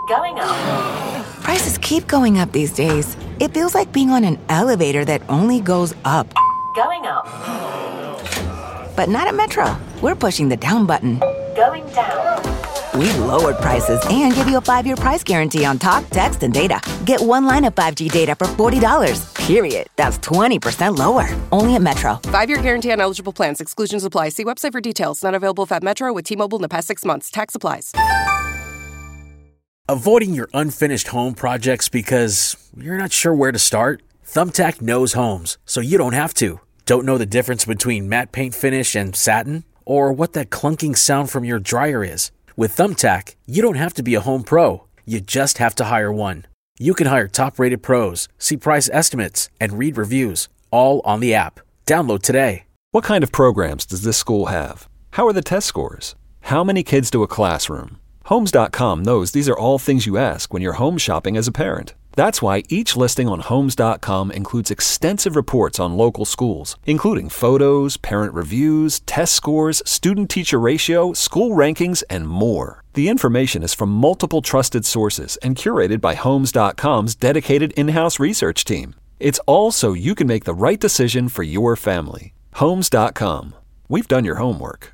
Going up. Prices keep going up these days. It feels like being on an elevator that only goes up. Going up. But not at Metro. We're pushing the down button. Going down. We've lowered prices and give you a 5-year price guarantee on talk, text, and data. Get one line of 5G data for $40, period. That's 20% lower. Only at Metro. 5-year guarantee on eligible plans. Exclusions apply. See website for details. Not available at Metro with T-Mobile in the past 6 months. Tax applies. Avoiding your unfinished home projects because you're not sure where to start? Thumbtack knows homes, so you don't have to. Don't know the difference between matte paint finish and satin? Or what that clunking sound from your dryer is? With Thumbtack, you don't have to be a home pro. You just have to hire one. You can hire top-rated pros, see price estimates, and read reviews, all on the app. Download today. What kind of programs does this school have? How are the test scores? How many kids do a classroom? Homes.com knows these are all things you ask when you're home shopping as a parent. That's why each listing on Homes.com includes extensive reports on local schools, including photos, parent reviews, test scores, student-teacher ratio, school rankings, and more. The information is from multiple trusted sources and curated by Homes.com's dedicated in-house research team. It's all so you can make the right decision for your family. Homes.com. We've done your homework.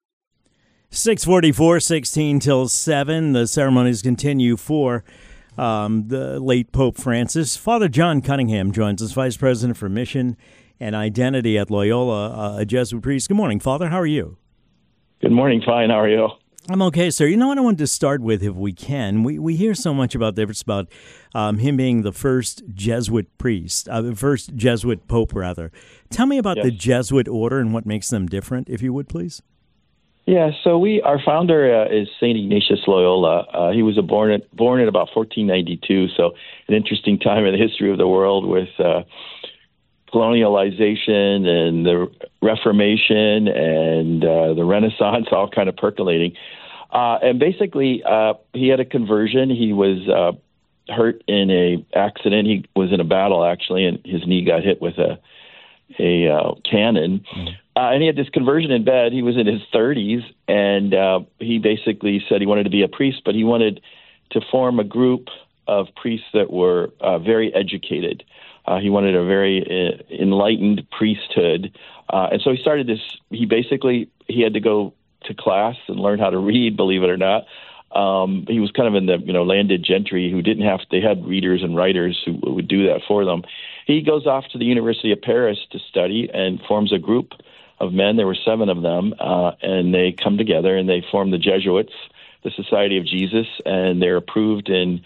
6:44, 16 till 7. The ceremonies continue for the late Pope Francis. Father John Cunningham joins us, Vice President for Mission and Identity at Loyola, a Jesuit priest. Good morning, Father. How are you? Good morning. Fine. How are you? I'm okay, sir. You know what I wanted to start with, if we can? We hear so much about him being the first Jesuit priest, the first Jesuit Pope, rather. Tell me about the Jesuit order and what makes them different, if you would, please. Yeah, so our founder is St. Ignatius Loyola. He was born at about 1492, so an interesting time in the history of the world with colonialization and the Reformation and the Renaissance all kind of percolating. And basically, he had a conversion. He was hurt in a accident. He was in a battle, actually, and his knee got hit with a cannon. And he had this conversion in bed. He was in his 30s, and he basically said he wanted to be a priest, but he wanted to form a group of priests that were very educated. He wanted a very enlightened priesthood. And so he started this. He had to go to class and learn how to read, believe it or not. He was kind of in the landed gentry who they had readers and writers who would do that for them. He goes off to the University of Paris to study and forms a group of men. There were 7 of them, and they come together and they form the Jesuits, the Society of Jesus, and they're approved in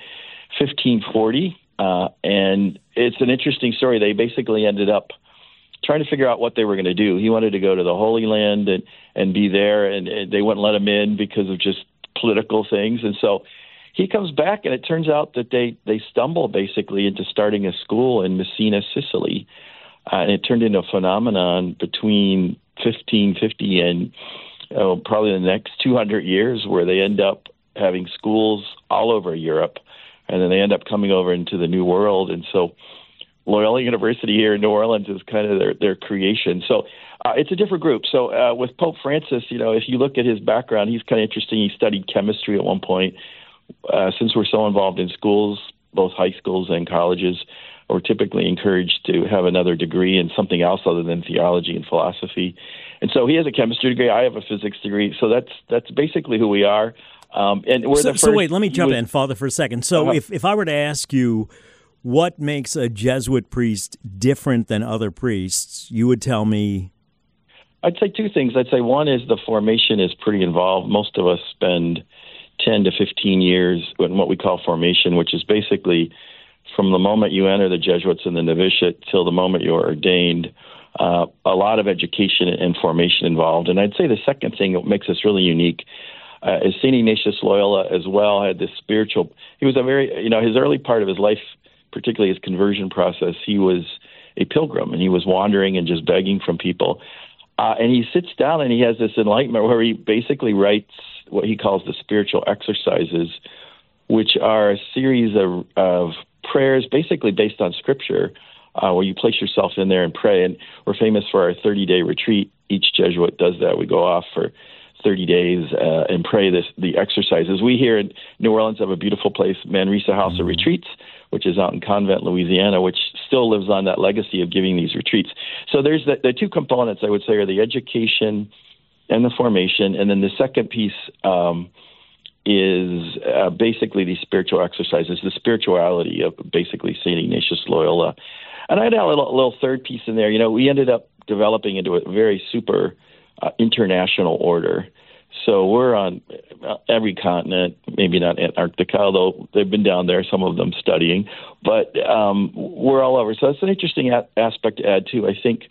1540. And it's an interesting story. They basically ended up trying to figure out what they were going to do. He wanted to go to the Holy Land and be there, and they wouldn't let him in because of just political things. And so he comes back, and it turns out that they stumble basically into starting a school in Messina, Sicily. And it turned into a phenomenon between 1550 and probably the next 200 years, where they end up having schools all over Europe, and then they end up coming over into the New World. And so Loyola University here in New Orleans is kind of their creation. So it's a different group. So with Pope Francis, if you look at his background, he's kind of interesting. He studied chemistry at one point. Since we're so involved in schools, both high schools and colleges, we're typically encouraged to have another degree in something else other than theology and philosophy. And so he has a chemistry degree. I have a physics degree. So that's basically who we are. And we're the first. So wait, let me jump in, Father, for a second. So if I were to ask you what makes a Jesuit priest different than other priests, you would tell me? I'd say 2 things. I'd say one is the formation is pretty involved. Most of us spend 10 to 15 years in what we call formation, which is basically from the moment you enter the Jesuits in the novitiate till the moment you're ordained, a lot of education and formation involved. And I'd say the second thing that makes us really unique is St. Ignatius Loyola as well had this spiritual, he was a very, his early part of his life, particularly his conversion process, he was a pilgrim and he was wandering and just begging from people. And he sits down and he has this enlightenment where he basically writes what he calls the spiritual exercises, which are a series of prayers basically based on Scripture, where you place yourself in there and pray. And we're famous for our 30-day retreat. Each Jesuit does that. We go off for 30 days and pray the exercises. We here in New Orleans have a beautiful place, Manresa House of Retreats, which is out in Convent, Louisiana, which still lives on that legacy of giving these retreats. So there's the two components, I would say, are the education and the formation. And then the second piece is basically these spiritual exercises, the spirituality of basically St. Ignatius Loyola. And I'd add a little third piece in there. We ended up developing into a very super international order. So we're on every continent, maybe not Antarctica, although they've been down there, some of them studying, but we're all over. So that's an interesting aspect to add, too. I think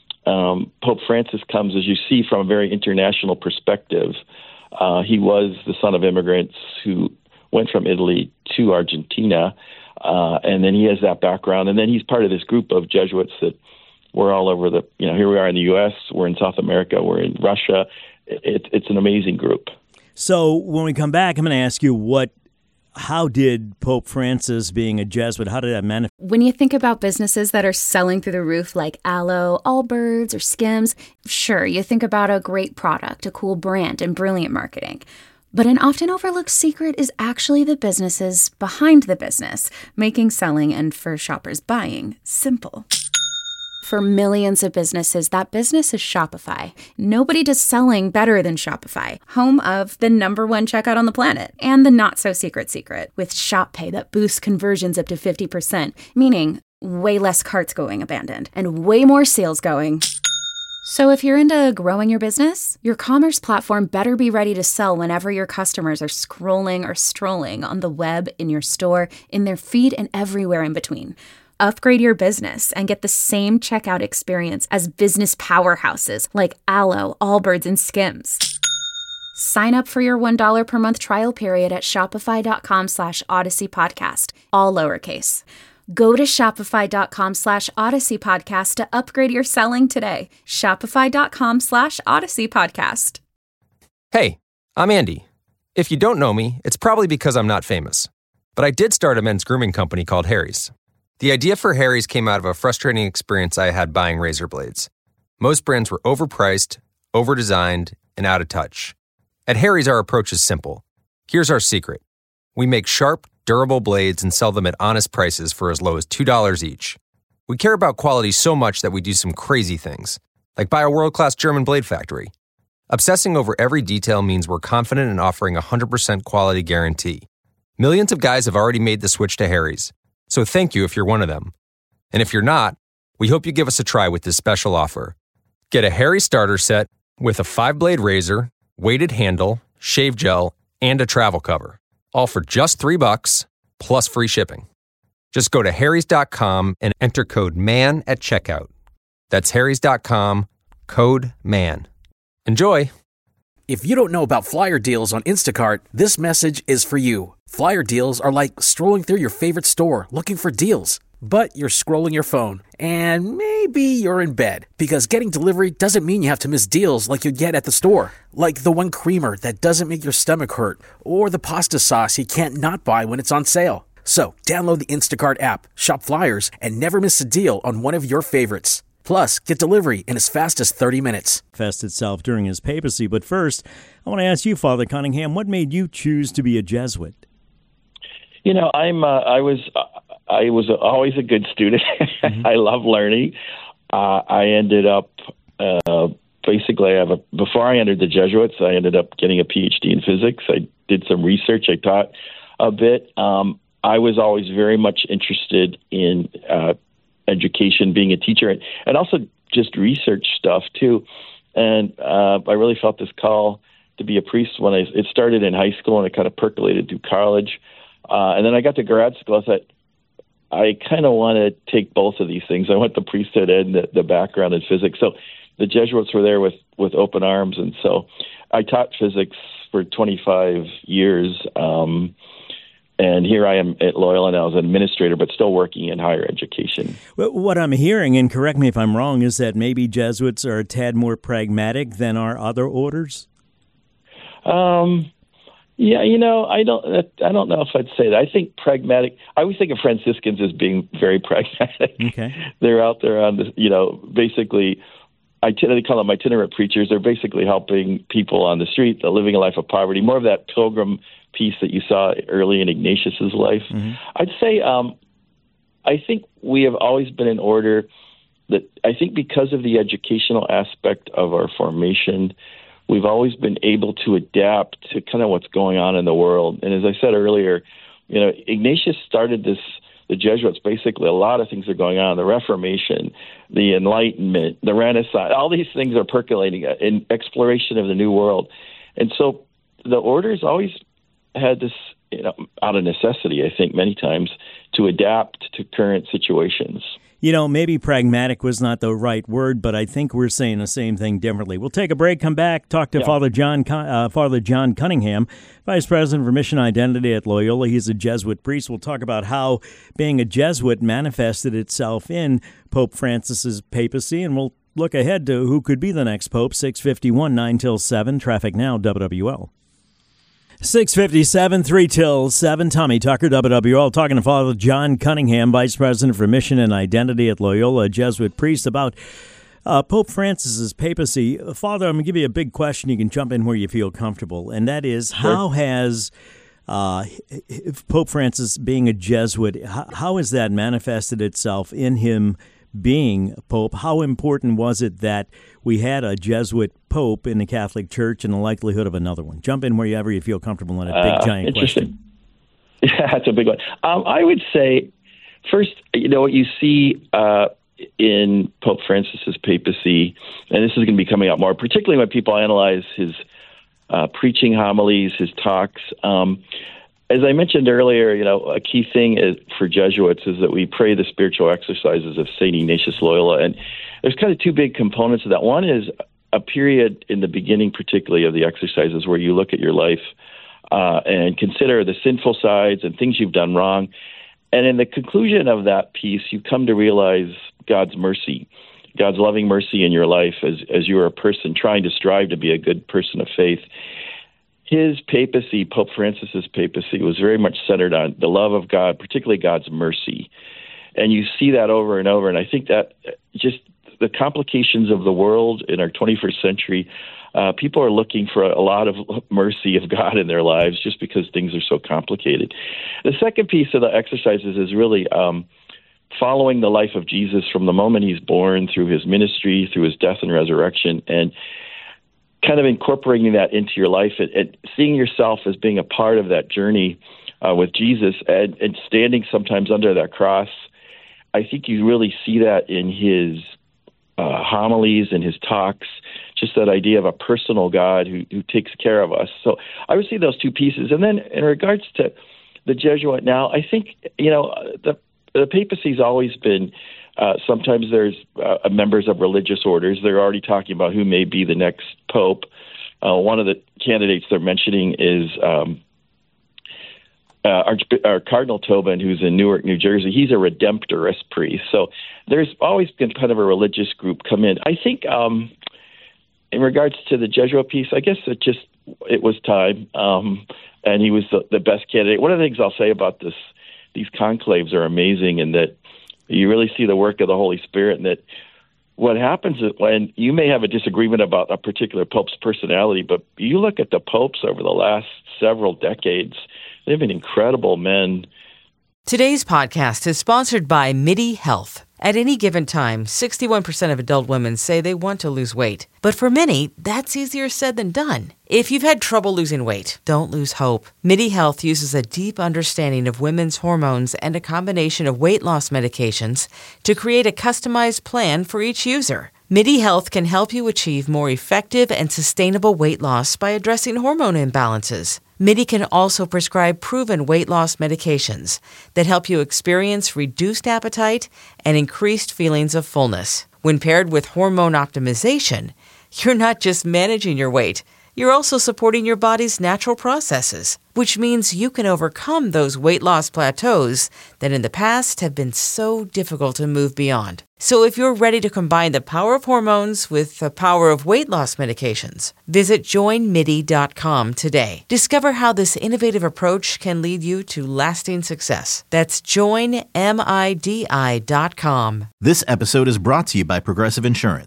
Pope Francis comes, as you see, from a very international perspective. He was the son of immigrants who went from Italy to Argentina, and then he has that background. And then he's part of this group of Jesuits that we're all over here we are in the U.S., we're in South America, we're in Russia. It's an amazing group. So when we come back, I'm going to ask you how did Pope Francis, being a Jesuit, how did that manifest? When you think about businesses that are selling through the roof like Aloe, Allbirds, or Skims, sure, you think about a great product, a cool brand, and brilliant marketing. But an often overlooked secret is actually the businesses behind the business, making selling and for shoppers buying simple. For millions of businesses, that business is Shopify. Nobody does selling better than Shopify, home of the #1 checkout on the planet, and the not-so-secret with Shop Pay that boosts conversions up to 50%, meaning way less carts going abandoned and way more sales going. So if you're into growing your business, your commerce platform better be ready to sell whenever your customers are scrolling or strolling on the web, in your store, in their feed, and everywhere in between. Upgrade your business and get the same checkout experience as business powerhouses like Aloe, Allbirds, and Skims. Sign up for your $1 per month trial period at shopify.com/Odyssey Podcast, all lowercase. Go to shopify.com/Odyssey Podcast to upgrade your selling today. Shopify.com/Odyssey Podcast. Hey, I'm Andy. If you don't know me, it's probably because I'm not famous. But I did start a men's grooming company called Harry's. The idea for Harry's came out of a frustrating experience I had buying razor blades. Most brands were overpriced, overdesigned, and out of touch. At Harry's, our approach is simple. Here's our secret. We make sharp, durable blades and sell them at honest prices for as low as $2 each. We care about quality so much that we do some crazy things, like buy a world-class German blade factory. Obsessing over every detail means we're confident in offering a 100% quality guarantee. Millions of guys have already made the switch to Harry's. So thank you if you're one of them. And if you're not, we hope you give us a try with this special offer. Get a Harry starter set with a 5-blade razor, weighted handle, shave gel, and a travel cover. All for just $3 plus free shipping. Just go to harrys.com and enter code MAN at checkout. That's harrys.com, code MAN. Enjoy! If you don't know about flyer deals on Instacart, this message is for you. Flyer deals are like strolling through your favorite store looking for deals. But you're scrolling your phone, and maybe you're in bed, because getting delivery doesn't mean you have to miss deals like you get at the store. Like the one creamer that doesn't make your stomach hurt, or the pasta sauce you can't not buy when it's on sale. So download the Instacart app, shop flyers, and never miss a deal on one of your favorites. Plus, get delivery in as fast as 30 minutes. Manifest itself during his papacy. But first, I want to ask you, Father Cunningham, what made you choose to be a Jesuit? I was always a good student. Mm-hmm. I love learning. I ended up basically before I entered the Jesuits, I ended up getting a PhD in physics. I did some research. I taught a bit. I was always very much interested in education, being a teacher, and also just research stuff too. And I really felt this call to be a priest when it started in high school, and it kind of percolated through college. And then I got to grad school. I thought, I kind of want to take both of these things. I want the priesthood and the background in physics. So the Jesuits were there with open arms. And so I taught physics for 25 years. And here I am at Loyola now as an administrator, but still working in higher education. Well, what I'm hearing, and correct me if I'm wrong, is that maybe Jesuits are a tad more pragmatic than our other orders? Yeah, I don't know if I'd say that. I think pragmatic. I always think of Franciscans as being very pragmatic. Okay. They're out there on this, basically they call them itinerant preachers. They're basically helping people on the street, living a life of poverty, more of that pilgrim piece that you saw early in Ignatius's life. Mm-hmm. I'd say I think we have always been in order that I think because of the educational aspect of our formation, we've always been able to adapt to kind of what's going on in the world. And as I said earlier, Ignatius started the Jesuits, basically a lot of things are going on, the Reformation, the Enlightenment, the Renaissance, all these things are percolating in exploration of the New World. And so the order's always had this, out of necessity, I think, many times, to adapt to current situations. Maybe pragmatic was not the right word, but I think we're saying the same thing differently. We'll take a break, come back, talk to Father John Cunningham, Vice President for Mission Identity at Loyola. He's a Jesuit priest. We'll talk about how being a Jesuit manifested itself in Pope Francis's papacy, and we'll look ahead to who could be the next pope. 6:51, 9 till 7. Traffic now, WWL. 6:57, 3 till 7. Tommy Tucker, WWL, talking to Father John Cunningham, Vice President for Mission and Identity at Loyola, a Jesuit priest, about Pope Francis's papacy. Father, I'm going to give you a big question. You can jump in where you feel comfortable, and that is, how has Pope Francis being a Jesuit, how has that manifested itself in him being Pope? How important was it that we had a Jesuit Pope in the Catholic Church and the likelihood of another one? Jump in wherever you feel comfortable on a big, giant question. Yeah, that's a big one. I would say, first, what you see in Pope Francis's papacy, and this is going to be coming out more, particularly when people analyze his preaching homilies, his talks. As I mentioned earlier, a key thing for Jesuits is that we pray the spiritual exercises of St. Ignatius Loyola. And there's kind of two big components of that. One is a period in the beginning, particularly of the exercises, where you look at your life and consider the sinful sides and things you've done wrong. And in the conclusion of that piece, you come to realize God's mercy, God's loving mercy in your life as you are a person trying to strive to be a good person of faith. His papacy, Pope Francis's papacy, was very much centered on the love of God, particularly God's mercy. And you see that over and over. And I think that just the complications of the world in our 21st century, people are looking for a lot of mercy of God in their lives just because things are so complicated. The second piece of the exercises is really following the life of Jesus from the moment he's born through his ministry, through his death and resurrection, and kind of incorporating that into your life and seeing yourself as being a part of that journey with Jesus and standing sometimes under that cross. I think you really see that in his homilies and his talks, just that idea of a personal God who takes care of us. So I would see those two pieces. And then in regards to the Jesuit now, I think, the papacy's always been sometimes there's members of religious orders. They're already talking about who may be the next pope. One of the candidates they're mentioning is Cardinal Tobin, who's in Newark, New Jersey. He's a Redemptorist priest. So there's always been kind of a religious group come in. I think in regards to the Jesuit piece, I guess it was time, and he was the best candidate. One of the things I'll say about these conclaves are amazing in that you really see the work of the Holy Spirit, and that what happens is when you may have a disagreement about a particular pope's personality, but you look at the popes over the last several decades, they've been incredible men. Today's podcast is sponsored by MIDI Health. At any given time, 61% of adult women say they want to lose weight. But for many, that's easier said than done. If you've had trouble losing weight, don't lose hope. MIDI Health uses a deep understanding of women's hormones and a combination of weight loss medications to create a customized plan for each user. MIDI Health can help you achieve more effective and sustainable weight loss by addressing hormone imbalances. MIDI can also prescribe proven weight loss medications that help you experience reduced appetite and increased feelings of fullness. When paired with hormone optimization, you're not just managing your weight, you're also supporting your body's natural processes, which means you can overcome those weight loss plateaus that in the past have been so difficult to move beyond. So if you're ready to combine the power of hormones with the power of weight loss medications, visit joinmidi.com today. Discover how this innovative approach can lead you to lasting success. That's joinmidi.com. This episode is brought to you by Progressive Insurance.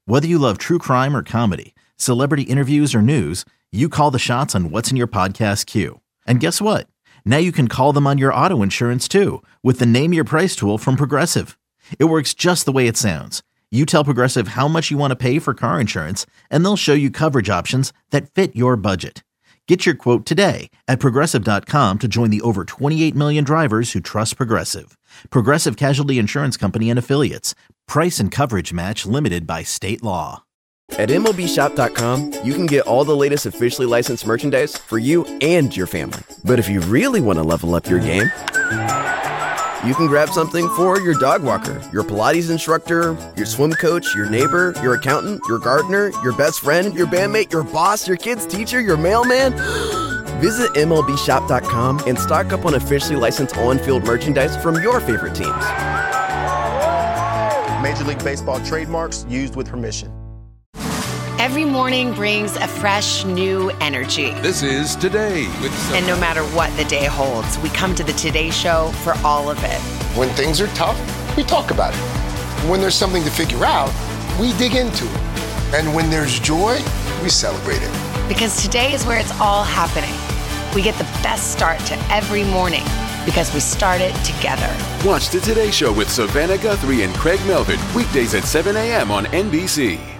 Whether you love true crime or comedy, celebrity interviews or news, you call the shots on what's in your podcast queue. And guess what? Now you can call them on your auto insurance too with the Name Your Price tool from Progressive. It works just the way it sounds. You tell Progressive how much you want to pay for car insurance, and they'll show you coverage options that fit your budget. Get your quote today at Progressive.com to join the over 28 million drivers who trust Progressive. Progressive Casualty Insurance Company and Affiliates. Price and coverage match limited by state law. At MLBshop.com, you can get all the latest officially licensed merchandise for you and your family. But if you really want to level up your game, you can grab something for your dog walker, your Pilates instructor, your swim coach, your neighbor, your accountant, your gardener, your best friend, your bandmate, your boss, your kid's teacher, your mailman. Visit MLBshop.com and stock up on officially licensed on-field merchandise from your favorite teams. Major League Baseball trademarks used with permission. Every morning brings a fresh, new energy. This is Today with And no matter what the day holds, we come to the Today Show for all of it. When things are tough, we talk about it. When there's something to figure out, we dig into it. And when there's joy, we celebrate it. Because today is where it's all happening. We get the best start to every morning because we start it together. Watch the Today Show with Savannah Guthrie and Craig Melvin weekdays at 7 a.m. on NBC.